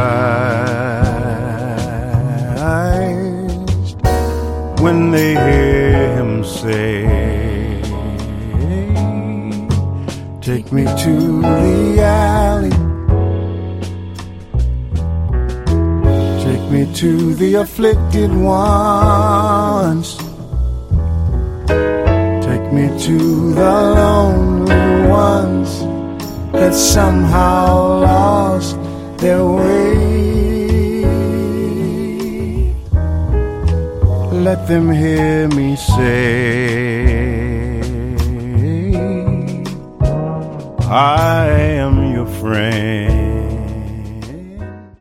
surprised when they hear him say, take me to the alley, take me to the afflicted ones, take me to the lonely ones that somehow lost their way. Let them hear me say, I am your friend.